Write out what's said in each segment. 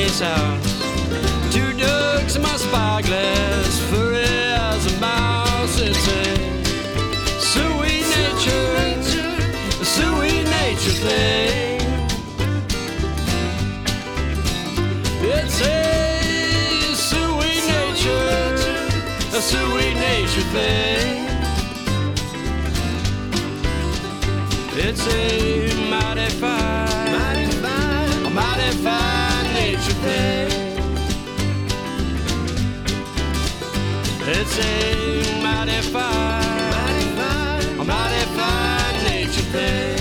granny's house. 2 ducks in my spyglass, furry as a mouse. It's a sweet nature thing. It's a sweet nature thing. It's a mighty fine nature thing. It's a mighty fine nature thing.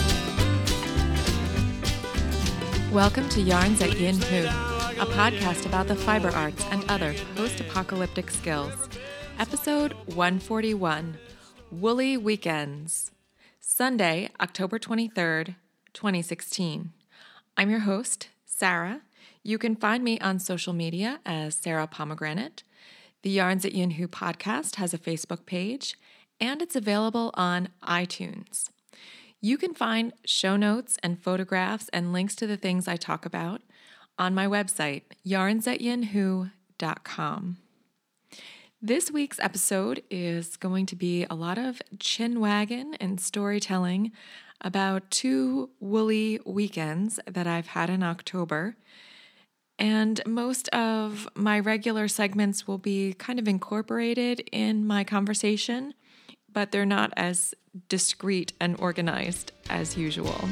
Welcome to Yarns at Yin Hu, a podcast about the fiber arts and other post-apocalyptic skills. Episode 141, Woolly Weekends. Sunday, October 23rd, 2016. I'm your host, Sarah. You can find me on social media as Sarah Pomegranate. The Yarns at Yin Hu podcast has a Facebook page, and it's available on iTunes. You can find show notes and photographs and links to the things I talk about on my website, yarnsatyinwho.com. This week's episode is going to be a lot of chin wagging and storytelling about 2 woolly weekends that I've had in October. And most of my regular segments will be kind of incorporated in my conversation, but they're not as discreet and organized as usual.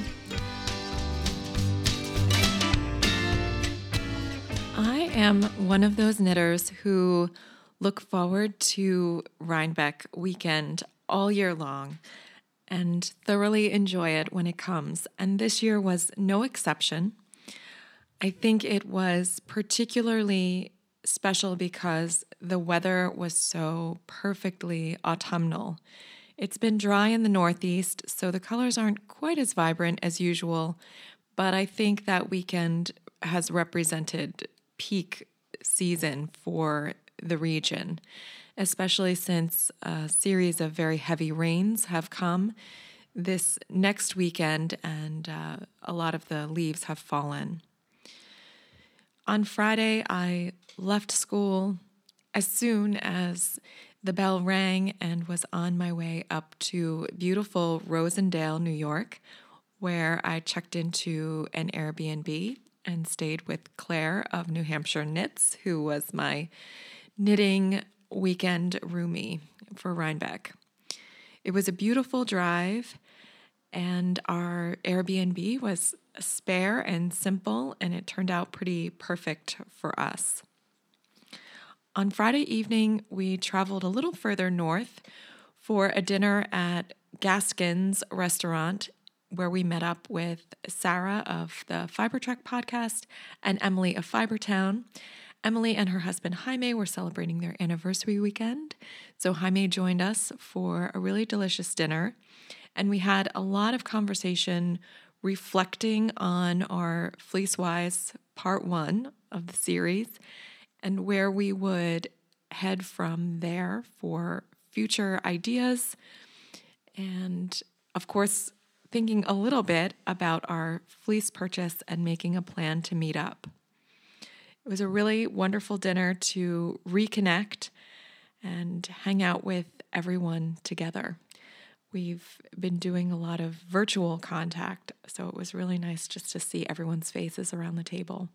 I am one of those knitters who look forward to Rhinebeck weekend all year long and thoroughly enjoy it when it comes. And this year was no exception. I think it was particularly special because the weather was so perfectly autumnal. It's been dry in the Northeast, so the colors aren't quite as vibrant as usual, but I think that weekend has represented peak season for the region, especially since a series of very heavy rains have come this next weekend and a lot of the leaves have fallen. On Friday, I left school as soon as the bell rang and was on my way up to beautiful Rosendale, New York, where I checked into an Airbnb and stayed with Claire of New Hampshire Knits, who was my knitting weekend roomie for Rhinebeck. It was a beautiful drive, and our Airbnb was spare and simple, and it turned out pretty perfect for us. On Friday evening, we traveled a little further north for a dinner at Gaskin's restaurant, where we met up with Sarah of the Fiber Trek podcast and Emily of Fibertown. Emily and her husband Jaime were celebrating their anniversary weekend, so Jaime joined us for a really delicious dinner, and we had a lot of conversation reflecting on our Fleecewise Part 1 of the series and where we would head from there for future ideas, and of course, thinking a little bit about our fleece purchase and making a plan to meet up. It was a really wonderful dinner to reconnect and hang out with everyone together. We've been doing a lot of virtual contact, so it was really nice just to see everyone's faces around the table.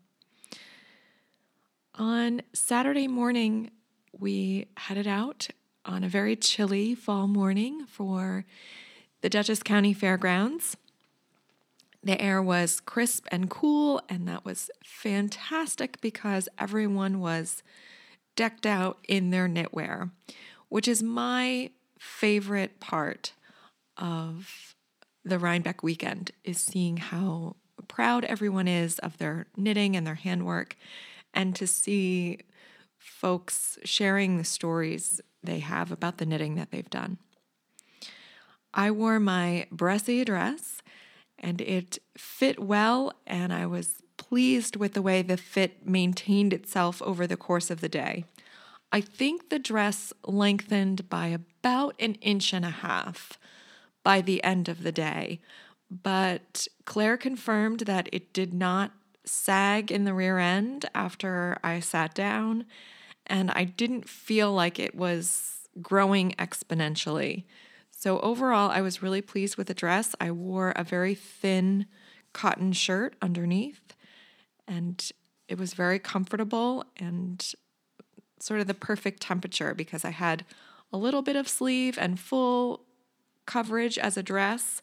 On Saturday morning, we headed out on a very chilly fall morning for the Dutchess County Fairgrounds. The air was crisp and cool, and that was fantastic because everyone was decked out in their knitwear, which is my favorite part of the Rhinebeck weekend, is seeing how proud everyone is of their knitting and their handwork, and to see folks sharing the stories they have about the knitting that they've done. I wore my Brescia dress, and it fit well, and I was pleased with the way the fit maintained itself over the course of the day. I think the dress lengthened by about 1.5 inches by the end of the day, but Claire confirmed that it did not sag in the rear end after I sat down, and I didn't feel like it was growing exponentially. So overall, I was really pleased with the dress. I wore a very thin cotton shirt underneath, and it was very comfortable and sort of the perfect temperature because I had a little bit of sleeve and full coverage as a dress,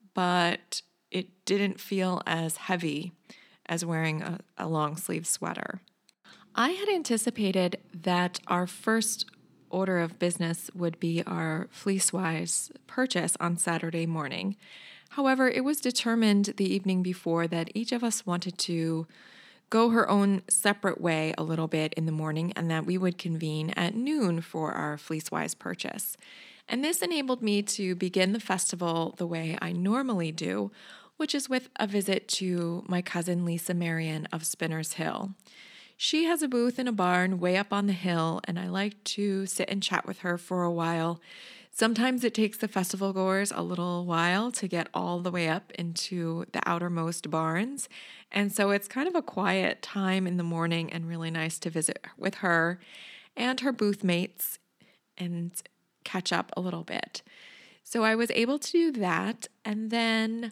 but it didn't feel as heavy as wearing a long sleeve sweater. I had anticipated that our first order of business would be our Fleecewise purchase on Saturday morning. However, it was determined the evening before that each of us wanted to go her own separate way a little bit in the morning and that we would convene at noon for our Fleecewise purchase. And this enabled me to begin the festival the way I normally do, which is with a visit to my cousin Lisa Marion of Spinners Hill. She has a booth in a barn way up on the hill, and I like to sit and chat with her for a while. Sometimes it takes the festival goers a little while to get all the way up into the outermost barns, and so it's kind of a quiet time in the morning and really nice to visit with her and her booth mates and catch up a little bit. So I was able to do that, and then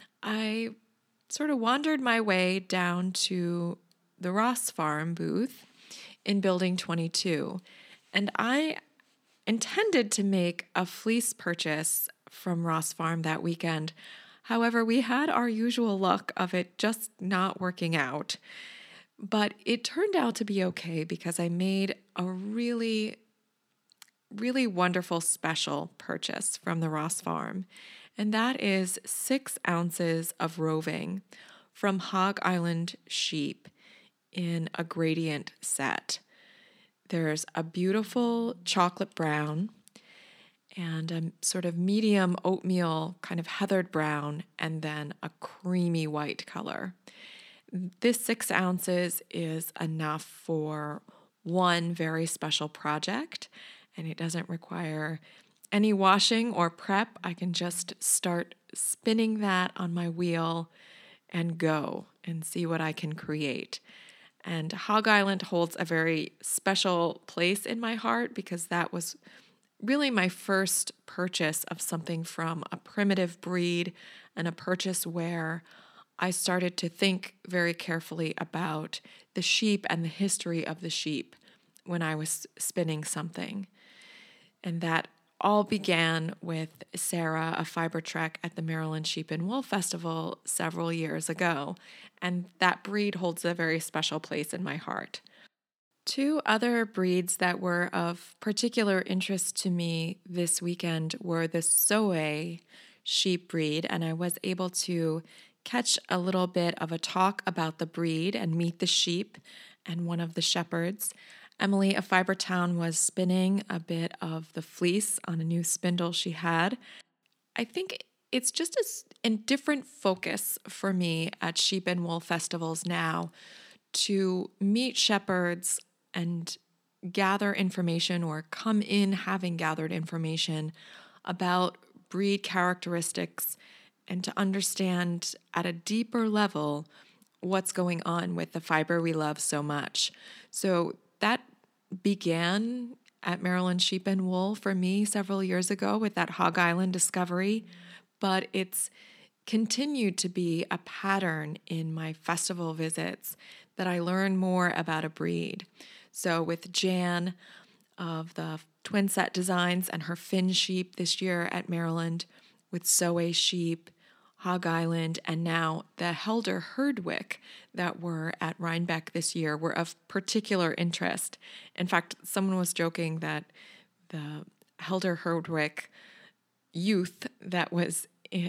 I sort of wandered my way down to the Ross Farm booth in Building 22. And I intended to make a fleece purchase from Ross Farm that weekend. However, we had our usual luck of it just not working out. But it turned out to be okay because I made a really, really wonderful special purchase from the Ross Farm. And that is 6 ounces of roving from Hog Island sheep in a gradient set. There's a beautiful chocolate brown and a sort of medium oatmeal kind of heathered brown and then a creamy white color. This 6 ounces is enough for one very special project, and it doesn't require any washing or prep. I can just start spinning that on my wheel and go and see what I can create. And Hog Island holds a very special place in my heart because that was really my first purchase of something from a primitive breed and a purchase where I started to think very carefully about the sheep and the history of the sheep when I was spinning something. And that all began with Sarah, a fiber trek at the Maryland Sheep and Wool Festival several years ago, and that breed holds a very special place in my heart. 2 other breeds that were of particular interest to me this weekend were the Soay sheep breed, and I was able to catch a little bit of a talk about the breed and meet the sheep and one of the shepherds. Emily of Fibertown was spinning a bit of the fleece on a new spindle she had. I think it's just a different focus for me at sheep and wool festivals now to meet shepherds and gather information or come in having gathered information about breed characteristics and to understand at a deeper level what's going on with the fiber we love so much. So that began at Maryland Sheep and Wool for me several years ago with that Hog Island discovery, but it's continued to be a pattern in my festival visits that I learn more about a breed. So with Jan of the Twin Set Designs and her Finn sheep this year at Maryland, with Soay sheep, Hog Island, and now the Helder Herdwick that were at Rhinebeck this year were of particular interest. In fact, someone was joking that the Helder Herdwick youth that was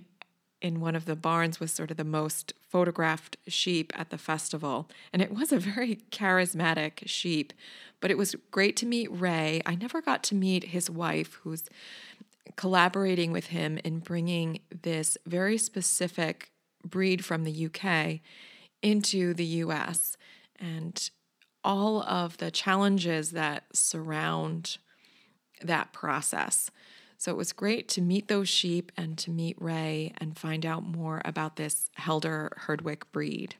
in one of the barns was sort of the most photographed sheep at the festival. And it was a very charismatic sheep, but it was great to meet Ray. I never got to meet his wife, who's collaborating with him in bringing this very specific breed from the UK into the US and all of the challenges that surround that process. So it was great to meet those sheep and to meet Ray and find out more about this Helder Herdwick breed.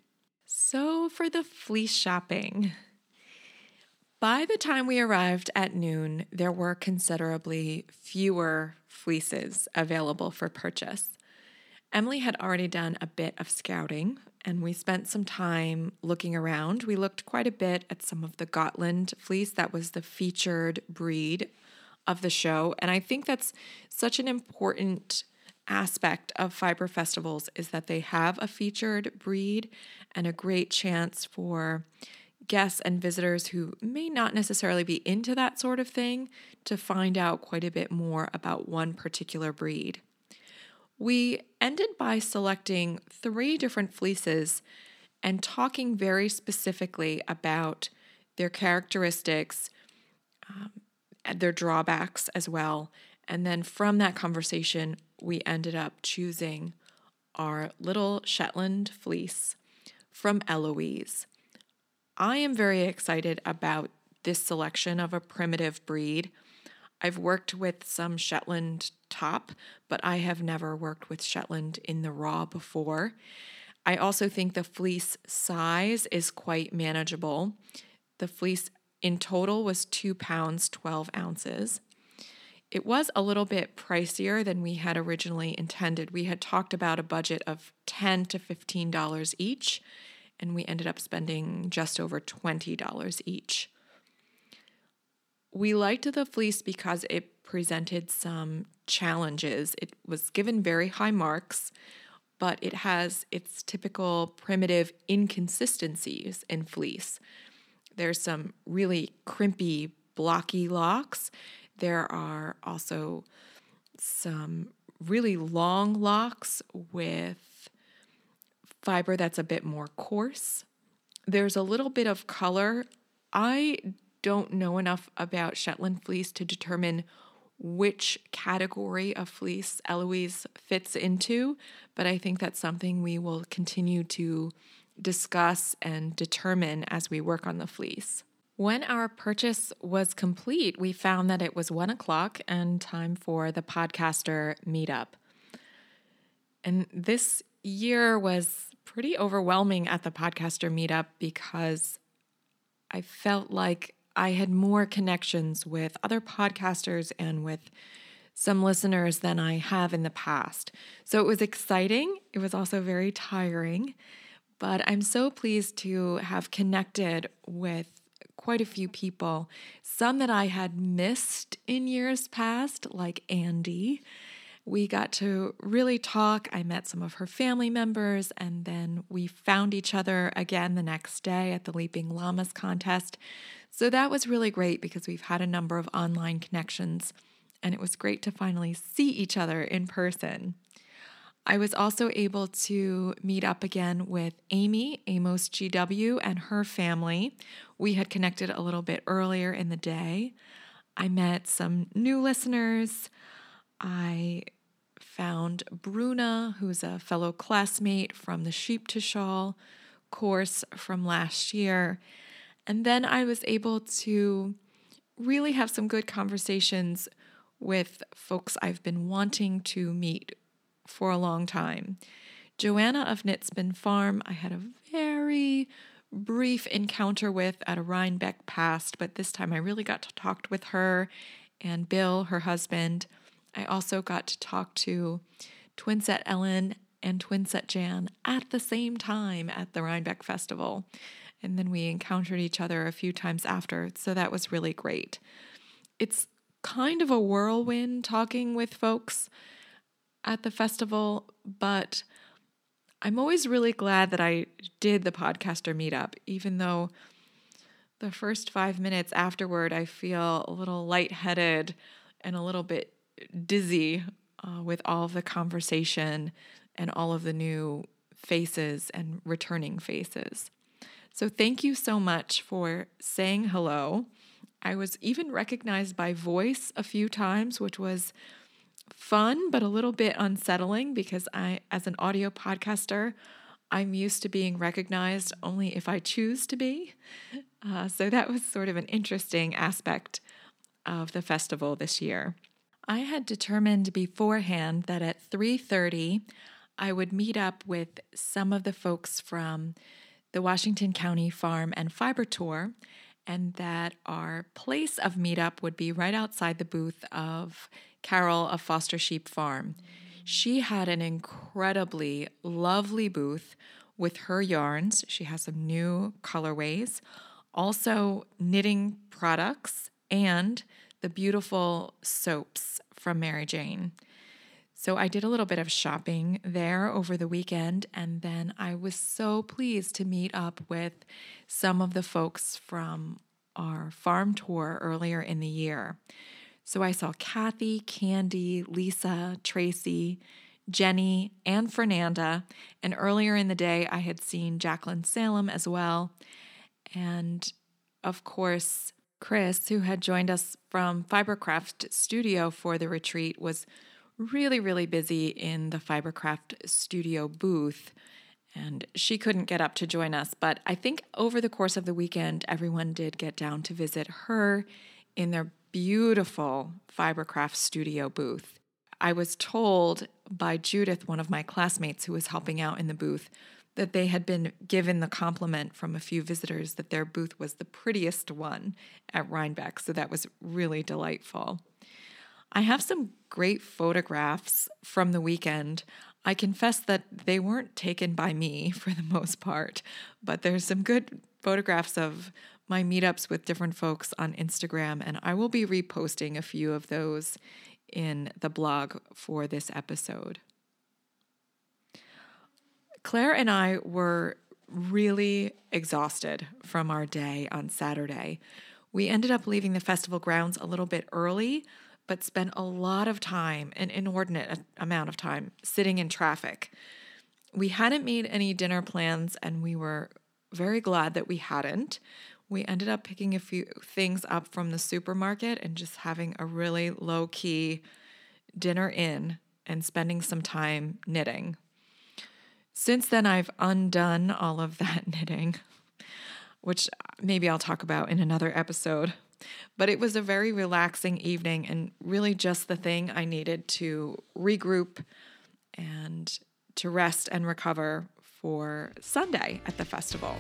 So for the fleece shopping, by the time we arrived at noon, there were considerably fewer fleeces available for purchase. Emily had already done a bit of scouting, and we spent some time looking around. We looked quite a bit at some of the Gotland fleece. That was the featured breed of the show, and I think that's such an important aspect of fiber festivals is that they have a featured breed and a great chance for guests and visitors who may not necessarily be into that sort of thing to find out quite a bit more about one particular breed. We ended by selecting 3 different fleeces and talking very specifically about their characteristics, their drawbacks as well. And then from that conversation, we ended up choosing our little Shetland fleece from Eloise. I am very excited about this selection of a primitive breed. I've worked with some Shetland top, but I have never worked with Shetland in the raw before. I also think the fleece size is quite manageable. The fleece in total was 2 pounds, 12 ounces. It was a little bit pricier than we had originally intended. We had talked about a budget of $10 to $15 each, and we ended up spending just over $20 each. We liked the fleece because it presented some challenges. It was given very high marks, but it has its typical primitive inconsistencies in fleece. There's some really crimpy, blocky locks. There are also some really long locks with fiber that's a bit more coarse. There's a little bit of color. I don't know enough about Shetland fleece to determine which category of fleece Eloise fits into, but I think that's something we will continue to discuss and determine as we work on the fleece. When our purchase was complete, we found that it was 1:00 and time for the podcaster meetup. And this year was pretty overwhelming at the podcaster meetup because I felt like I had more connections with other podcasters and with some listeners than I have in the past. So it was exciting. It was also very tiring, but I'm so pleased to have connected with quite a few people, some that I had missed in years past, like Andy. We got to really talk. I met some of her family members, and then we found each other again the next day at the Leaping Llamas contest. So that was really great because we've had a number of online connections, and it was great to finally see each other in person. I was also able to meet up again with Amy, Amos GW, and her family. We had connected a little bit earlier in the day. I met some new listeners. I found Bruna, who's a fellow classmate from the Sheep to Shawl course from last year. And then I was able to really have some good conversations with folks I've been wanting to meet for a long time. Joanna of Knitspin Farm, I had a very brief encounter with at a Rhinebeck Past, but this time I really got to talk with her and Bill, her husband. I also got to talk to Twinset Ellen and Twinset Jan at the same time at the Rhinebeck Festival. And then we encountered each other a few times after, so that was really great. It's kind of a whirlwind talking with folks at the festival, but I'm always really glad that I did the podcaster meetup, even though the first 5 minutes afterward I feel a little lightheaded and a little bit dizzy with all of the conversation and all of the new faces and returning faces. So thank you so much for saying hello. I was even recognized by voice a few times, which was fun, but a little bit unsettling because as an audio podcaster, I'm used to being recognized only if I choose to be. So that was sort of an interesting aspect of the festival this year. I had determined beforehand that at 3:30, I would meet up with some of the folks from the Washington County Farm and Fiber Tour, and that our place of meetup would be right outside the booth of Carol of Foster Sheep Farm. She had an incredibly lovely booth with her yarns. She has some new colorways, also knitting products, and the beautiful soaps from Mary Jane. So I did a little bit of shopping there over the weekend, and then I was so pleased to meet up with some of the folks from our farm tour earlier in the year. So I saw Kathy, Candy, Lisa, Tracy, Jenny, and Fernanda, and earlier in the day I had seen Jacqueline Salem as well, and of course Chris, who had joined us from Fibercraft Studio for the retreat, was really busy in the Fibercraft Studio booth, and she couldn't get up to join us. But I think over the course of the weekend, everyone did get down to visit her in their beautiful Fibercraft Studio booth. I was told by Judith, one of my classmates who was helping out in the booth, that they had been given the compliment from a few visitors that their booth was the prettiest one at Rhinebeck, so that was really delightful. I have some great photographs from the weekend. I confess that they weren't taken by me for the most part, but there's some good photographs of my meetups with different folks on Instagram, and I will be reposting a few of those in the blog for this episode. Claire and I were really exhausted from our day on Saturday. We ended up leaving the festival grounds a little bit early, but spent a lot of time, an inordinate amount of time, sitting in traffic. We hadn't made any dinner plans, and we were very glad that we hadn't. We ended up picking a few things up from the supermarket and just having a really low-key dinner in and spending some time knitting. Since then, I've undone all of that knitting, which maybe I'll talk about in another episode. But it was a very relaxing evening and really just the thing I needed to regroup and to rest and recover for Sunday at the festival.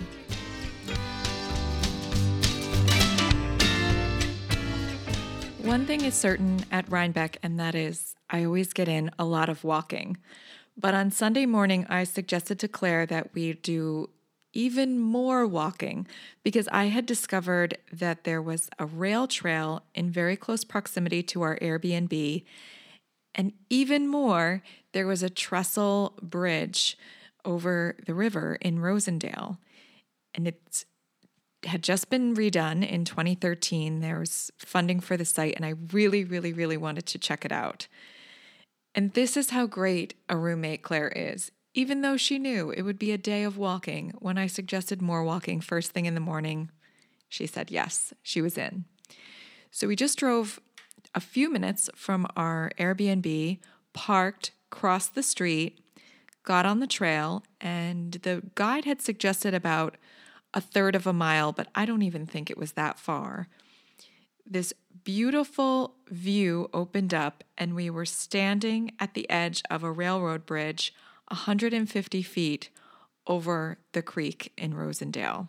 One thing is certain at Rhinebeck, and that is I always get in a lot of walking. But on Sunday morning, I suggested to Claire that we do even more walking because I had discovered that there was a rail trail in very close proximity to our Airbnb. And even more, there was a trestle bridge over the river in Rosendale. And it had just been redone in 2013. There was funding for the site, and I really wanted to check it out. And this is how great a roommate Claire is. Even though she knew it would be a day of walking, when I suggested more walking first thing in the morning, she said yes, she was in. So we just drove a few minutes from our Airbnb, parked, crossed the street, got on the trail, and the guide had suggested about a third of a mile, but I don't even think it was that far. This beautiful view opened up, and we were standing at the edge of a railroad bridge 150 feet over the creek in Rosendale.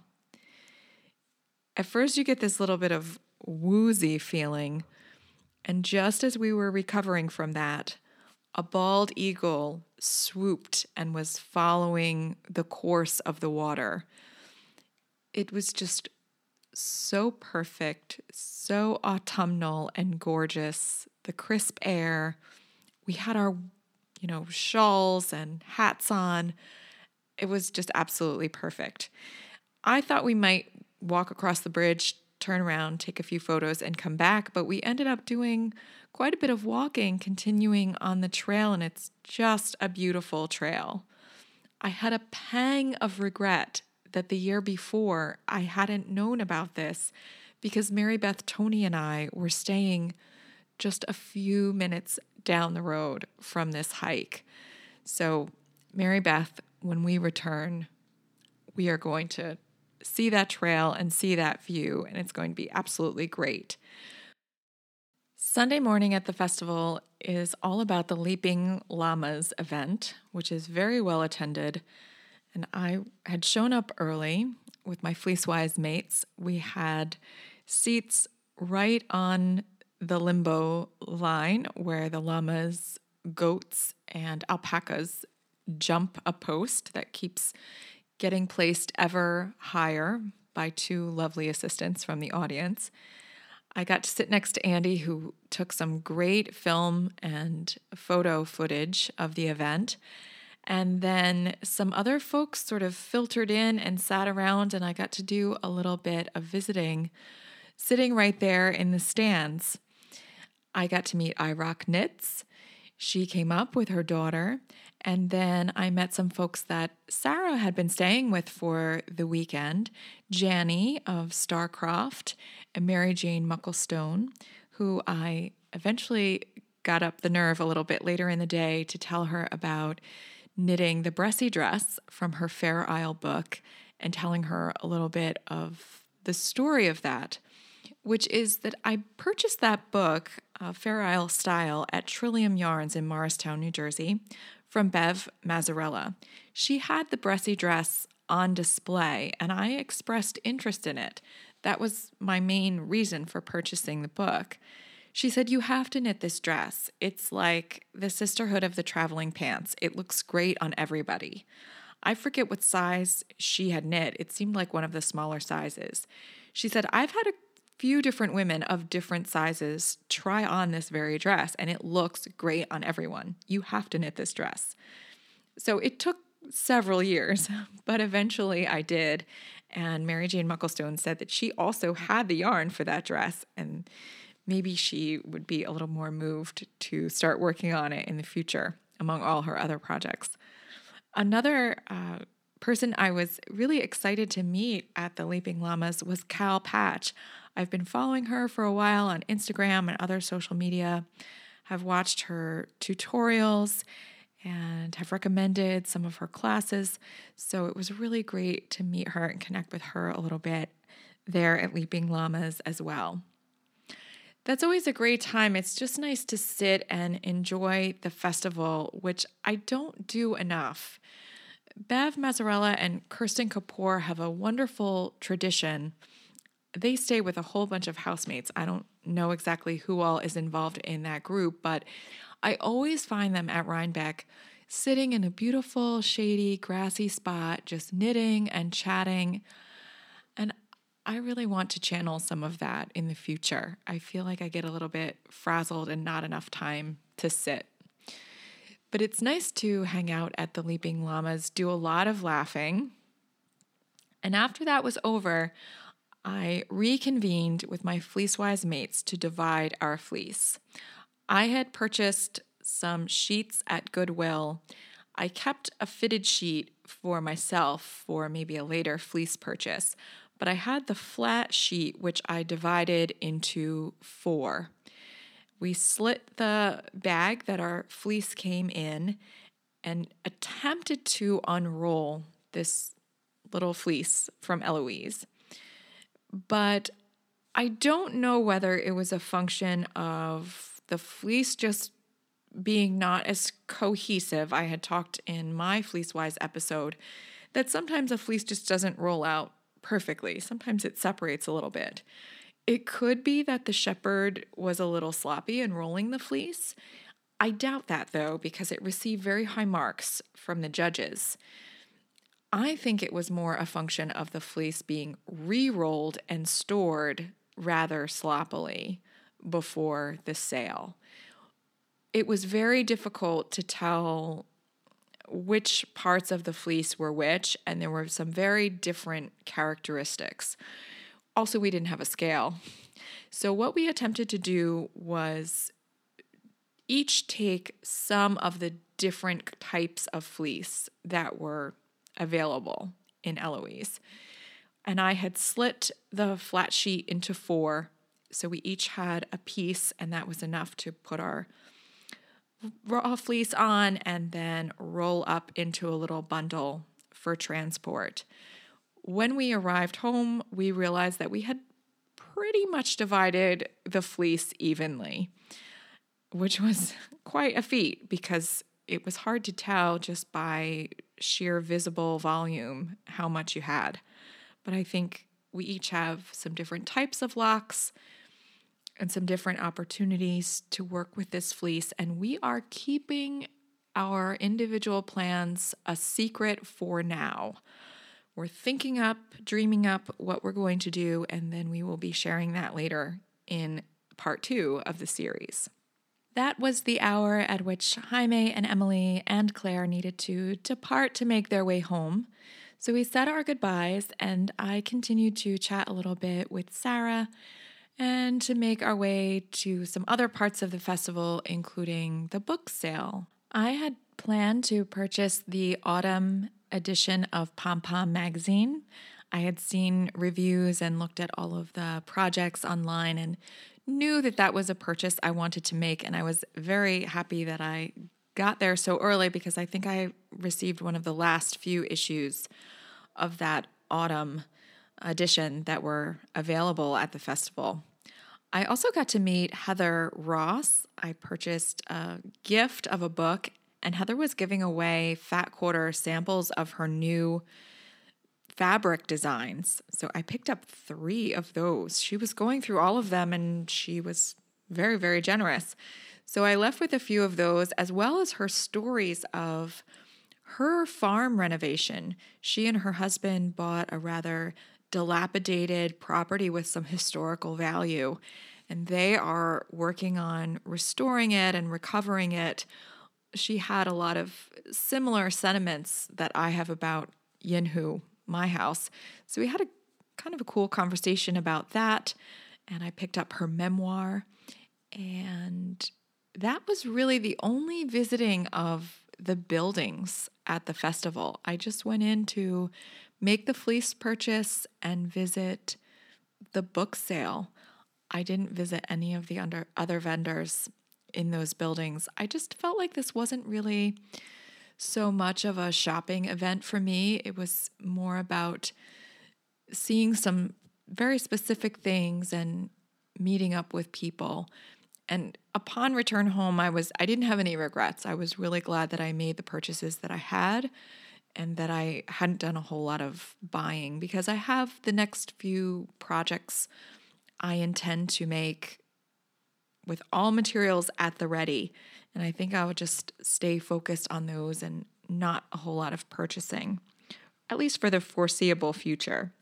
At first, you get this little bit of woozy feeling, and just as we were recovering from that, a bald eagle swooped and was following the course of the water. It was just so perfect, so autumnal and gorgeous. The crisp air. We had our, shawls and hats on. It was just absolutely perfect. I thought we might walk across the bridge, turn around, take a few photos, and come back, but we ended up doing quite a bit of walking, continuing on the trail, and it's just a beautiful trail. I had a pang of regret that the year before I hadn't known about this because Mary Beth, Tony, and I were staying just a few minutes down the road from this hike. So Mary Beth, when we return, we are going to see that trail and see that view, and it's going to be absolutely great. Sunday morning at the festival is all about the Leaping Llamas event, which is very well attended. And I had shown up early with my Fleecewise mates. We had seats right on the limbo line where the llamas, goats, and alpacas jump a post that keeps getting placed ever higher by two lovely assistants from the audience. I got to sit next to Andy, who took some great film and photo footage of the event. And then some other folks sort of filtered in and sat around, and I got to do a little bit of visiting, sitting right there in the stands. I got to meet iRock Knits. She came up with her daughter, and then I met some folks that Sarah had been staying with for the weekend, Janny of Starcroft and Mary Jane Mucklestone, who I eventually got up the nerve a little bit later in the day to tell her about knitting the Bressy dress from her Fair Isle book and telling her a little bit of the story of that, which is that I purchased that book, Fair Isle Style, at Trillium Yarns in Morristown, New Jersey, from Bev Mazzarella. She had the Bressy dress on display, and I expressed interest in it. That was my main reason for purchasing the book. She said, "You have to knit this dress. It's like the sisterhood of the traveling pants. It looks great on everybody." I forget what size she had knit. It seemed like one of the smaller sizes. She said, "I've had a few different women of different sizes try on this very dress, and it looks great on everyone. You have to knit this dress." So it took several years, but eventually I did. And Mary Jane Mucklestone said that she also had the yarn for that dress, and maybe she would be a little more moved to start working on it in the future among all her other projects. Another person I was really excited to meet at the Leaping Llamas was Cal Patch. I've been following her for a while on Instagram and other social media, have watched her tutorials, and have recommended some of her classes. So it was really great to meet her and connect with her a little bit there at Leaping Llamas as well. That's always a great time. It's just nice to sit and enjoy the festival, which I don't do enough. Bev Mazzarella and Kirsten Kapoor have a wonderful tradition. They stay with a whole bunch of housemates. I don't know exactly who all is involved in that group, but I always find them at Rhinebeck sitting in a beautiful, shady, grassy spot, just knitting and chatting. And I really want to channel some of that in the future. I feel like I get a little bit frazzled and not enough time to sit. But it's nice to hang out at the Leaping Llamas, do a lot of laughing. And after that was over, I reconvened with my Fleecewise mates to divide our fleece. I had purchased some sheets at Goodwill. I kept a fitted sheet for myself for maybe a later fleece purchase, but I had the flat sheet, which I divided into 4. We slit the bag that our fleece came in and attempted to unroll this little fleece from Eloise. But I don't know whether it was a function of the fleece just being not as cohesive. I had talked in my Fleecewise episode that sometimes a fleece just doesn't roll out perfectly. Sometimes it separates a little bit. It could be that the shepherd was a little sloppy in rolling the fleece. I doubt that, though, because it received very high marks from the judges. I think it was more a function of the fleece being re-rolled and stored rather sloppily before the sale. It was very difficult to tell which parts of the fleece were which, and there were some very different characteristics. Also, we didn't have a scale. So what we attempted to do was each take some of the different types of fleece that were available in Eloise. And I had slit the flat sheet into 4, so we each had a piece, and that was enough to put our raw fleece on and then roll up into a little bundle for transport. When we arrived home, we realized that we had pretty much divided the fleece evenly, which was quite a feat because it was hard to tell just by sheer visible volume how much you had. But I think we each have some different types of locks and some different opportunities to work with this fleece. And we are keeping our individual plans a secret for now. We're thinking up, dreaming up what we're going to do, and then we will be sharing that later in part 2 of the series. That was the hour at which Jaime and Emily and Claire needed to depart to make their way home. So we said our goodbyes, and I continued to chat a little bit with Sarah and to make our way to some other parts of the festival, including the book sale. I had planned to purchase the autumn edition of Pom Pom magazine. I had seen reviews and looked at all of the projects online and knew that that was a purchase I wanted to make, and I was very happy that I got there so early because I think I received one of the last few issues of that autumn edition that were available at the festival. I also got to meet Heather Ross. I purchased a gift of a book, and Heather was giving away Fat Quarter samples of her new fabric designs. So I picked up 3 of those. She was going through all of them, and she was very, very generous. So I left with a few of those, as well as her stories of her farm renovation. She and her husband bought a rather dilapidated property with some historical value, and they are working on restoring it and recovering it. She had a lot of similar sentiments that I have about Yinhu, my house. So we had a kind of a cool conversation about that, and I picked up her memoir, and that was really the only visiting of the buildings at the festival. I just went in to make the fleece purchase and visit the book sale. I didn't visit any of the other vendors in those buildings. I just felt like this wasn't really so much of a shopping event for me. It was more about seeing some very specific things and meeting up with people. And upon return home, I didn't have any regrets. I was really glad that I made the purchases that I had and that I hadn't done a whole lot of buying, because I have the next few projects I intend to make with all materials at the ready. And I think I would just stay focused on those and not a whole lot of purchasing, at least for the foreseeable future.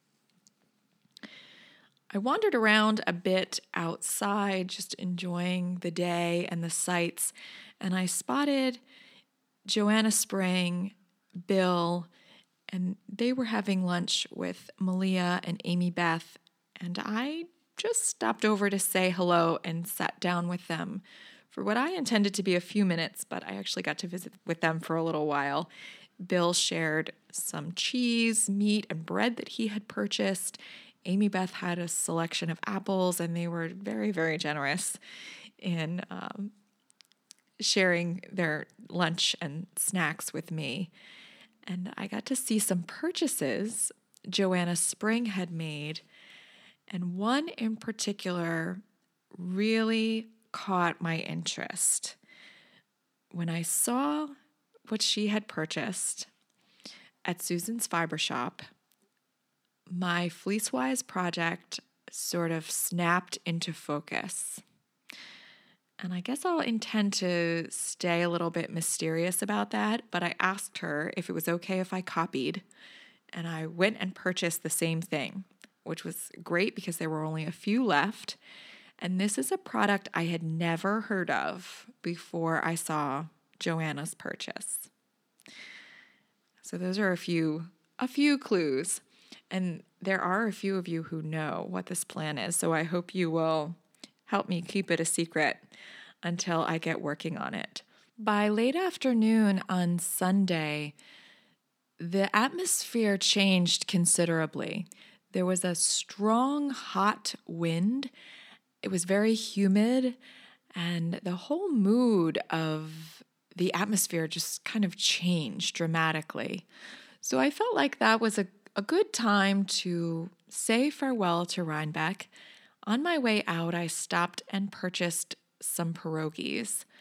I wandered around a bit outside, just enjoying the day and the sights, and I spotted Joanna Spring, Bill, and they were having lunch with Malia and Amy Beth, and I just stopped over to say hello and sat down with them for what I intended to be a few minutes, but I actually got to visit with them for a little while. Bill shared some cheese, meat, and bread that he had purchased. Amy Beth had a selection of apples, and they were very, very generous in sharing their lunch and snacks with me. And I got to see some purchases Joanna Spring had made, and one in particular really caught my interest. When I saw what she had purchased at Susan's Fiber Shop, my FleeceWise project sort of snapped into focus. And I guess I'll intend to stay a little bit mysterious about that, but I asked her if it was okay if I copied, and I went and purchased the same thing, which was great because there were only a few left. And this is a product I had never heard of before I saw Joanna's purchase. So those are a few clues. And there are a few of you who know what this plan is, so I hope you will help me keep it a secret until I get working on it. By late afternoon on Sunday, the atmosphere changed considerably. There was a strong, hot wind. It was very humid, and the whole mood of the atmosphere just kind of changed dramatically. So I felt like that was a good time to say farewell to Rhinebeck. On my way out, I stopped and purchased some pierogies.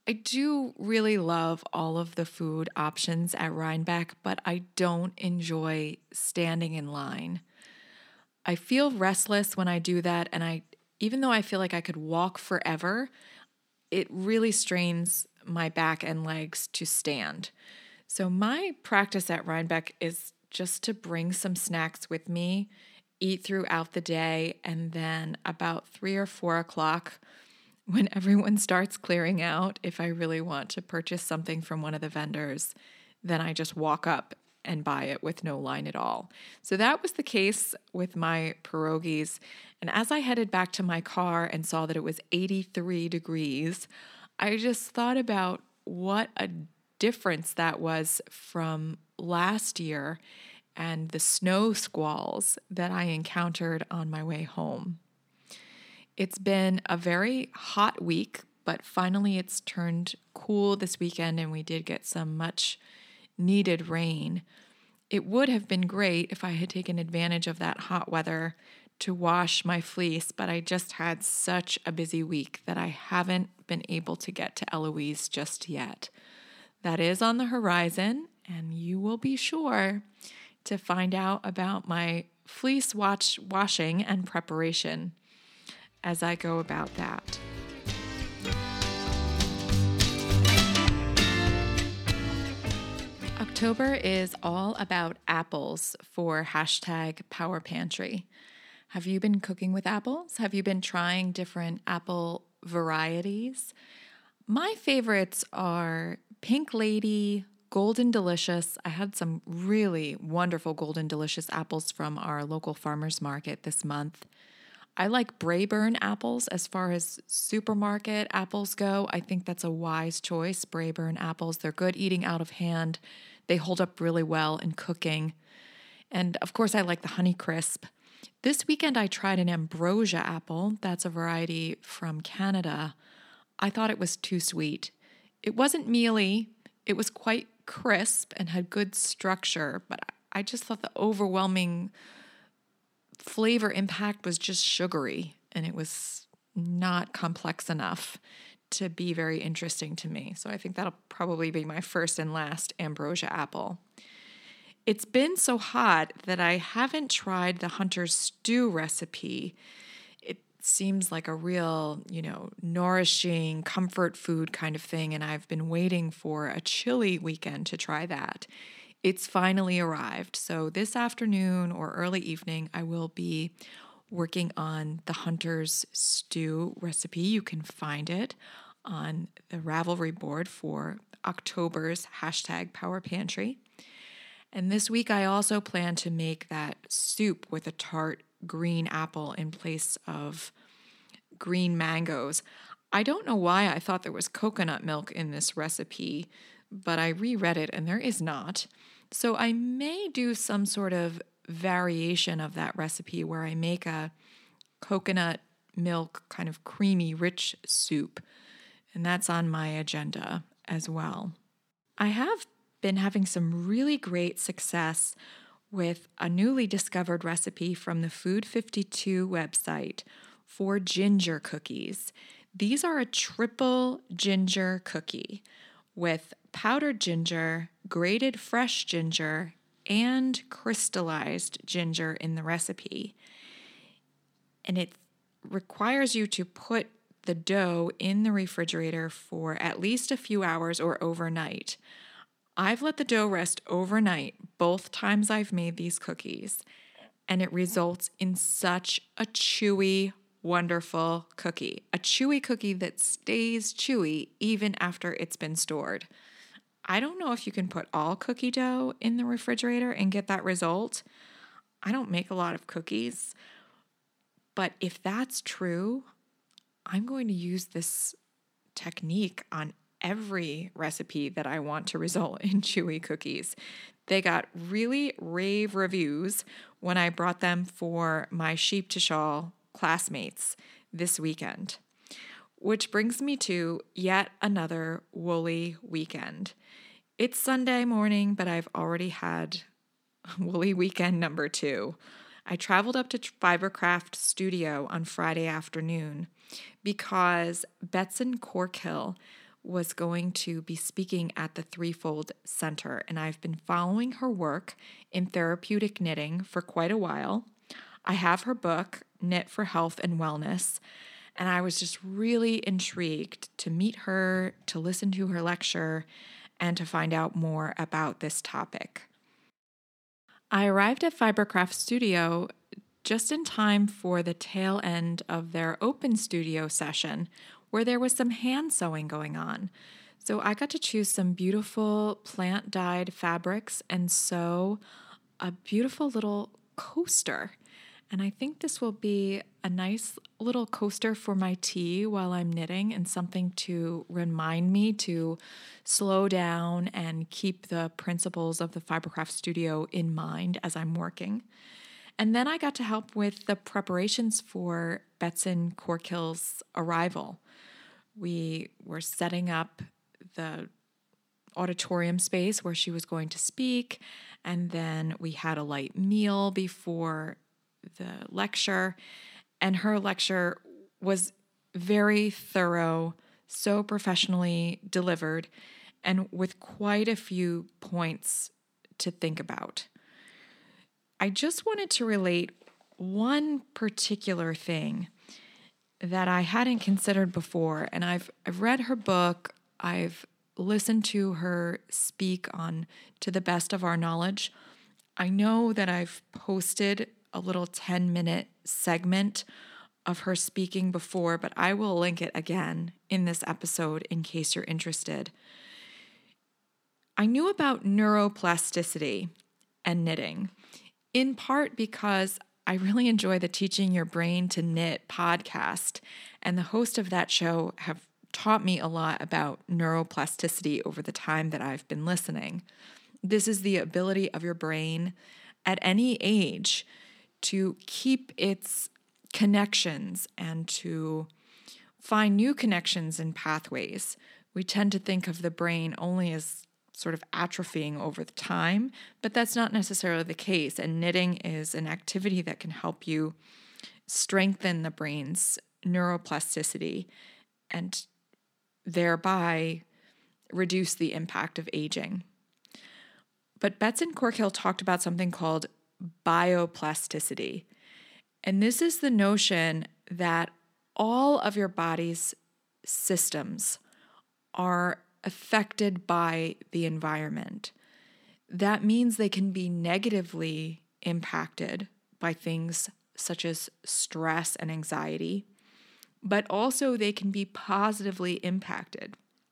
I do really love all of the food options at Rhinebeck, but I don't enjoy standing in line. I feel restless when I do that, and even though I feel like I could walk forever, it really strains my back and legs to stand. So my practice at Rhinebeck is just to bring some snacks with me, eat throughout the day, and then about 3 or 4 o'clock, when everyone starts clearing out, if I really want to purchase something from one of the vendors, then I just walk up and buy it with no line at all. So that was the case with my pierogies. And as I headed back to my car and saw that it was 83 degrees, I just thought about what a difference that was from last year and the snow squalls that I encountered on my way home. It's been a very hot week, but finally it's turned cool this weekend and we did get some much needed rain. It would have been great if I had taken advantage of that hot weather to wash my fleece, but I just had such a busy week that I haven't been able to get to Eloise just yet. That is on the horizon, and you will be sure to find out about my fleece washing and preparation as I go about that. October is all about apples for #PowerPantry. Have you been cooking with apples? Have you been trying different apple varieties? My favorites are Pink Lady, Golden Delicious. I had some really wonderful Golden Delicious apples from our local farmers market this month. I like Braeburn apples as far as supermarket apples go. I think that's a wise choice, Braeburn apples. They're good eating out of hand. They hold up really well in cooking. And of course, I like the Honeycrisp. This weekend, I tried an Ambrosia apple. That's a variety from Canada. I thought it was too sweet. It wasn't mealy. It was quite crisp and had good structure, but I just thought the overwhelming flavor impact was just sugary, and it was not complex enough to be very interesting to me. So I think that'll probably be my first and last Ambrosia apple. It's been so hot that I haven't tried the Hunter's Stew recipe. It seems like a real, nourishing comfort food kind of thing, and I've been waiting for a chilly weekend to try that. It's finally arrived. So this afternoon or early evening, I will be working on the Hunter's Stew recipe. You can find it on the Ravelry board for October's #PowerPantry. And this week, I also plan to make that soup with a tart green apple in place of green mangoes. I don't know why I thought there was coconut milk in this recipe, but I reread it and there is not. So I may do some sort of variation of that recipe where I make a coconut milk kind of creamy, rich soup. And that's on my agenda as well. I have been having some really great success with a newly discovered recipe from the Food 52 website for ginger cookies. These are a triple ginger cookie with powdered ginger, grated fresh ginger, and crystallized ginger in the recipe. And it requires you to put the dough in the refrigerator for at least a few hours or overnight. I've let the dough rest overnight both times I've made these cookies, and it results in such a chewy, wonderful cookie. A chewy cookie that stays chewy even after it's been stored. I don't know if you can put all cookie dough in the refrigerator and get that result. I don't make a lot of cookies, but if that's true, I'm going to use this technique on every recipe that I want to result in chewy cookies. They got really rave reviews when I brought them for my Sheep to Shawl classmates this weekend, which brings me to yet another woolly weekend. It's Sunday morning, but I've already had woolly weekend number 2. I traveled up to Fibercraft Studio on Friday afternoon because Betson Corkhill was going to be speaking at the Threefold Center, and I've been following her work in therapeutic knitting for quite a while. I have her book, Knit for Health and Wellness, and I was just really intrigued to meet her, to listen to her lecture, and to find out more about this topic. I arrived at Fibercraft Studio just in time for the tail end of their open studio session, where there was some hand sewing going on. So I got to choose some beautiful plant-dyed fabrics and sew a beautiful little coaster. And I think this will be a nice little coaster for my tea while I'm knitting, and something to remind me to slow down and keep the principles of the Fibercraft Studio in mind as I'm working. And then I got to help with the preparations for Betsin Corkhill's arrival. We were setting up the auditorium space where she was going to speak, and then we had a light meal before the lecture, and her lecture was very thorough, so professionally delivered, and with quite a few points to think about. I just wanted to relate one particular thing that I hadn't considered before, and I've read her book, I've listened to her speak on To the Best of Our Knowledge. I know that I've posted a little 10-minute segment of her speaking before, but I will link it again in this episode in case you're interested. I knew about neuroplasticity and knitting, in part because I really enjoy the Teaching Your Brain to Knit podcast, and the host of that show have taught me a lot about neuroplasticity over the time that I've been listening. This is the ability of your brain at any age to keep its connections and to find new connections and pathways. We tend to think of the brain only as sort of atrophying over the time, but that's not necessarily the case. And knitting is an activity that can help you strengthen the brain's neuroplasticity and thereby reduce the impact of aging. But Betsin Corkhill talked about something called bioplasticity. And this is the notion that all of your body's systems are affected by the environment. That means they can be negatively impacted by things such as stress and anxiety, but also they can be positively impacted.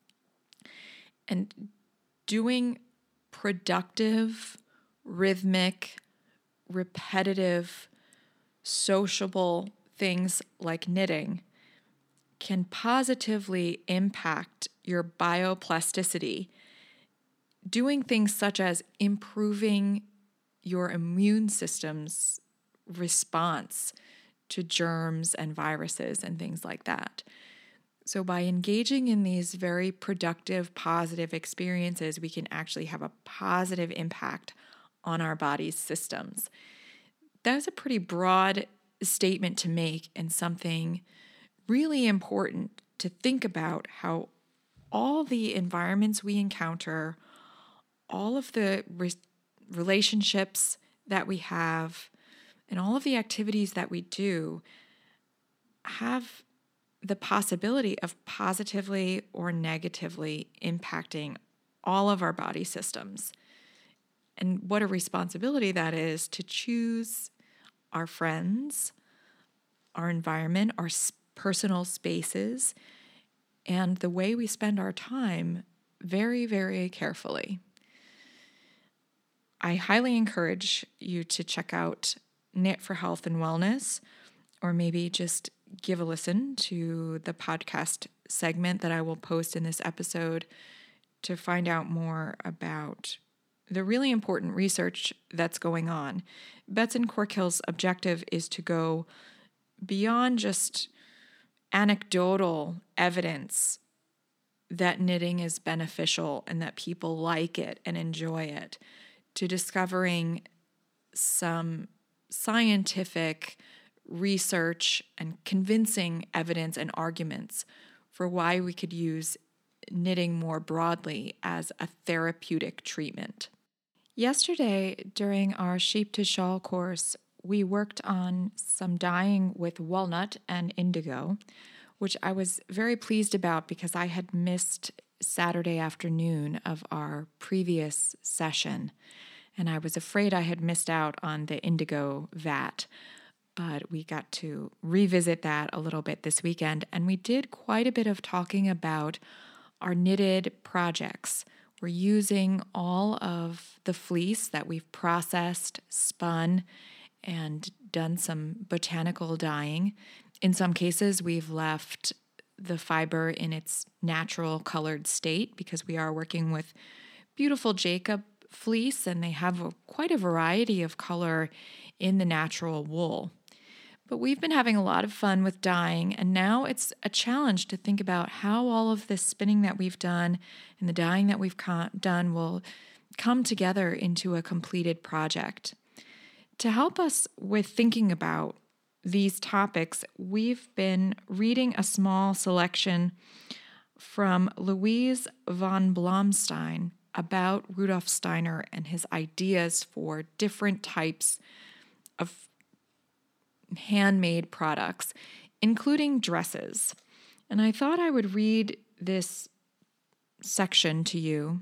And doing productive, rhythmic, repetitive, sociable things like knitting can positively impact your bioplasticity. Doing things such as improving your immune system's response to germs and viruses and things like that. So by engaging in these very productive, positive experiences, we can actually have a positive impact on our body's systems. That's a pretty broad statement to make, and something really important to think about, how all the environments we encounter, all of the relationships that we have, and all of the activities that we do have the possibility of positively or negatively impacting all of our body systems. And what a responsibility that is to choose our friends, our environment, our personal spaces, and the way we spend our time very, very carefully. I highly encourage you to check out Knit for Health and Wellness, or maybe just give a listen to the podcast segment that I will post in this episode to find out more about the really important research that's going on. Betsin Corkhill's objective is to go beyond just anecdotal evidence that knitting is beneficial and that people like it and enjoy it, to discovering some scientific research and convincing evidence and arguments for why we could use knitting more broadly as a therapeutic treatment. Yesterday, during our Sheep to Shawl course, we worked on some dyeing with walnut and indigo, which I was very pleased about because I had missed Saturday afternoon of our previous session, and I was afraid I had missed out on the indigo vat. But we got to revisit that a little bit this weekend, and we did quite a bit of talking about our knitted projects. We're using all of the fleece that we've processed, spun, and done some botanical dyeing. In some cases, we've left the fiber in its natural colored state because we are working with beautiful Jacob fleece, and they have quite a variety of color in the natural wool. But we've been having a lot of fun with dyeing, and now it's a challenge to think about how all of this spinning that we've done and the dyeing that we've done will come together into a completed project. To help us with thinking about these topics, we've been reading a small selection from Louise von Blomstein about Rudolf Steiner and his ideas for different types of handmade products, including dresses. And I thought I would read this section to you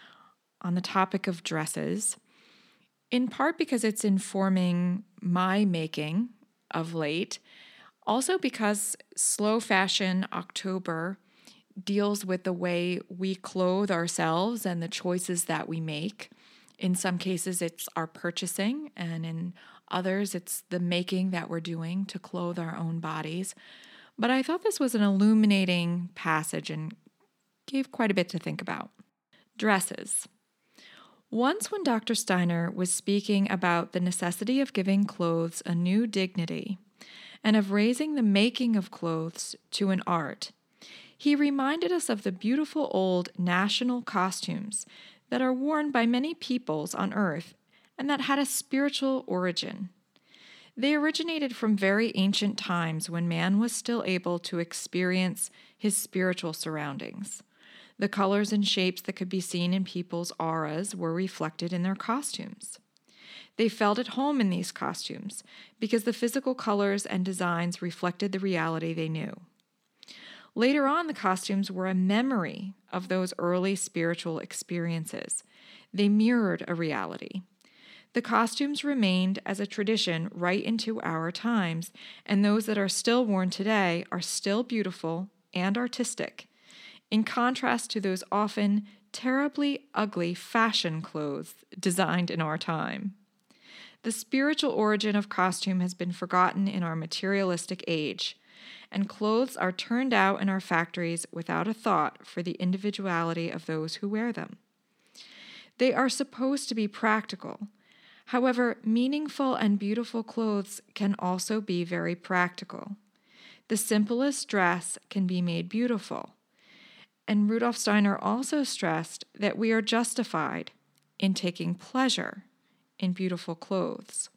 on the topic of dresses, in part because it's informing my making of late, also because Slow Fashion October deals with the way we clothe ourselves and the choices that we make. In some cases, it's our purchasing, and in others, it's the making that we're doing to clothe our own bodies. But I thought this was an illuminating passage and gave quite a bit to think about. Dresses. Once when Dr. Steiner was speaking about the necessity of giving clothes a new dignity and of raising the making of clothes to an art, he reminded us of the beautiful old national costumes that are worn by many peoples on earth and that had a spiritual origin. They originated from very ancient times when man was still able to experience his spiritual surroundings. The colors and shapes that could be seen in people's auras were reflected in their costumes. They felt at home in these costumes because the physical colors and designs reflected the reality they knew. Later on, the costumes were a memory of those early spiritual experiences. They mirrored a reality. The costumes remained as a tradition right into our times, and those that are still worn today are still beautiful and artistic, in contrast to those often terribly ugly fashion clothes designed in our time. The spiritual origin of costume has been forgotten in our materialistic age, and clothes are turned out in our factories without a thought for the individuality of those who wear them. They are supposed to be practical. However, meaningful and beautiful clothes can also be very practical. The simplest dress can be made beautiful. And Rudolf Steiner also stressed that we are justified in taking pleasure in beautiful clothes.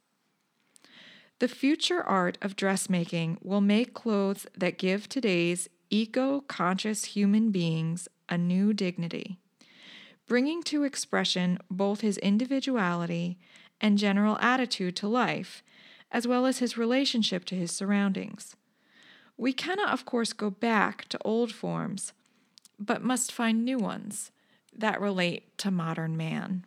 The future art of dressmaking will make clothes that give today's eco-conscious human beings a new dignity, bringing to expression both his individuality and general attitude to life, as well as his relationship to his surroundings. We cannot, of course, go back to old forms, but must find new ones that relate to modern man.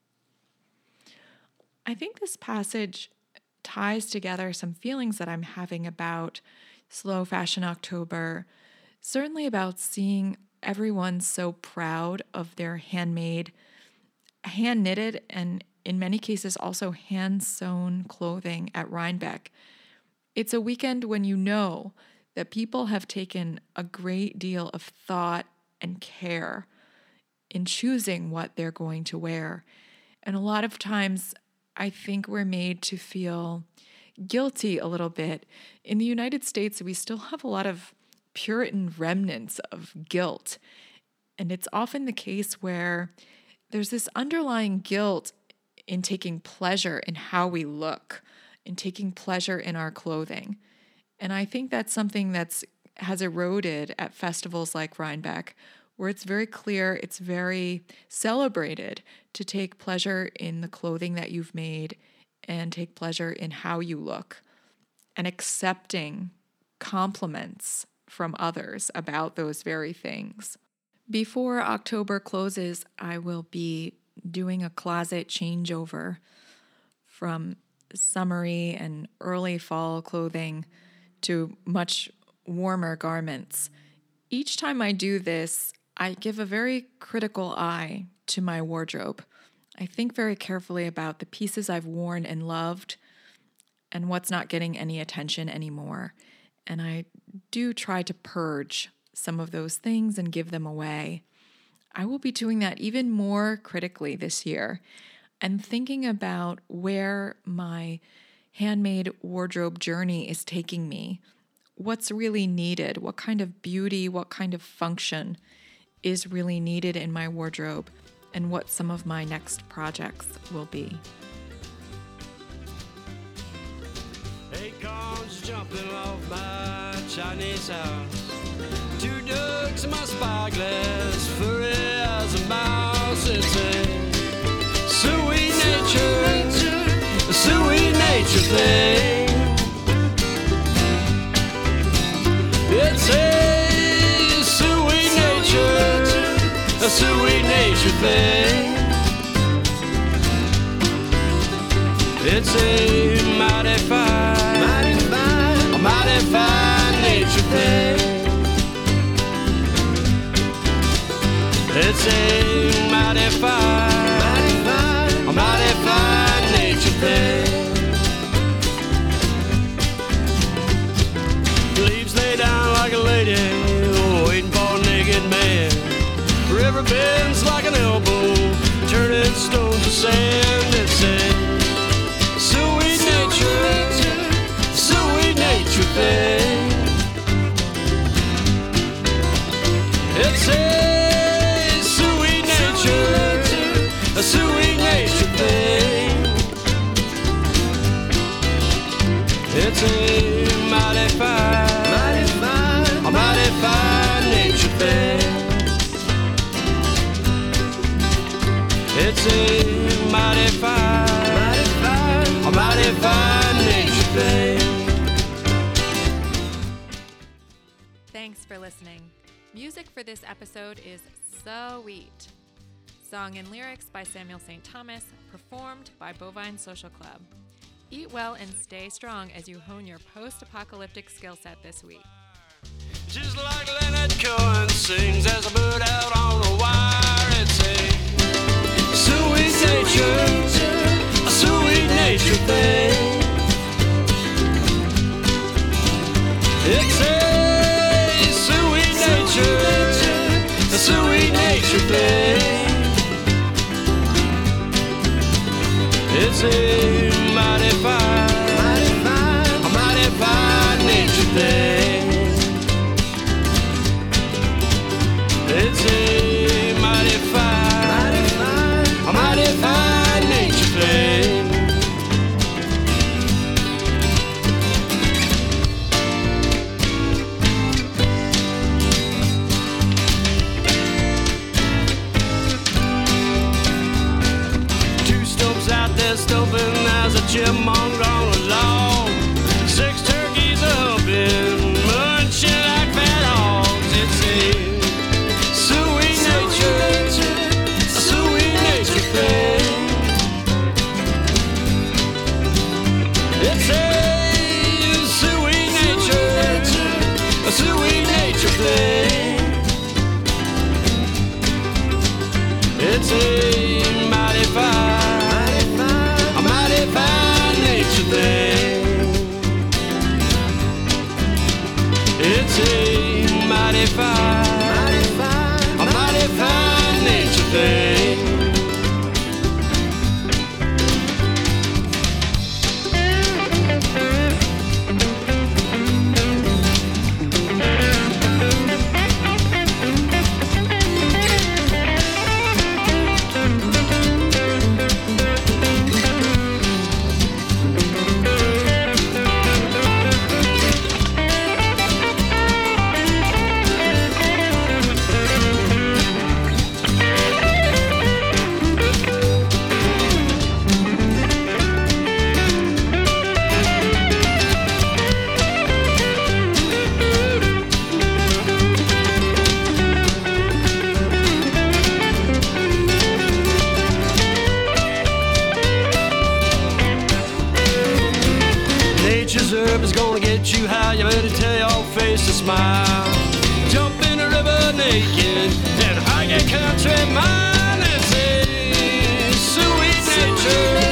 I think this passage ties together some feelings that I'm having about Slow Fashion October, certainly about seeing everyone so proud of their handmade, hand-knitted, and in many cases also hand-sewn clothing at Rhinebeck. It's a weekend when you know that people have taken a great deal of thought and care in choosing what they're going to wear. And a lot of times I think we're made to feel guilty a little bit. In the United States, we still have a lot of Puritan remnants of guilt. And it's often the case where there's this underlying guilt in taking pleasure in how we look, in taking pleasure in our clothing. And I think that's something has eroded at festivals like Rhinebeck, where it's very clear, it's very celebrated to take pleasure in the clothing that you've made and take pleasure in how you look and accepting compliments from others about those very things. Before October closes, I will be doing a closet changeover from summery and early fall clothing to much warmer garments. Each time I do this, I give a very critical eye to my wardrobe. I think very carefully about the pieces I've worn and loved and what's not getting any attention anymore. And I do try to purge some of those things and give them away. I will be doing that even more critically this year and thinking about where my handmade wardrobe journey is taking me. What's really needed? What kind of beauty, what kind of function is really needed in my wardrobe, and what some of my next projects will be. Acorns jumping off my Chinese house. 2 ducks in my spyglass, furry as a mouse. It's a sweet nature thing. It's a sweet nature thing. It's a mighty fine nature thing. It's a mighty fine nature thing. Leaves lay down like a lady, waiting for a naked man. River bends like an elbow, turning stones to sand. It's a sweet nature thing. It's a sweet nature thing. It's a mighty fine nature thing. It's a mighty fine nature thing. Thanks for listening. Music for this episode is Sweet. Song and lyrics by Samuel St. Thomas, performed by Bovine Social Club. Eat well and stay strong as you hone your post-apocalyptic skill set this week. Just like Leonard Cohen sings as a bird out on the wire. It's a sweet nature thing. It's a sweet nature thing. It's a mighty fine nature thing. It's a mighty fine nature thing. Two stumps out there stumping as a chipmunk on a log. 6 turkeys up in munching like fat hogs. It's a sweet nature thing. It's a sweet nature thing. It's a mighty fine nature thing. It's a mighty fine nature thing. smile. Jump in the river naked and hug a country mile and say, sweet nature.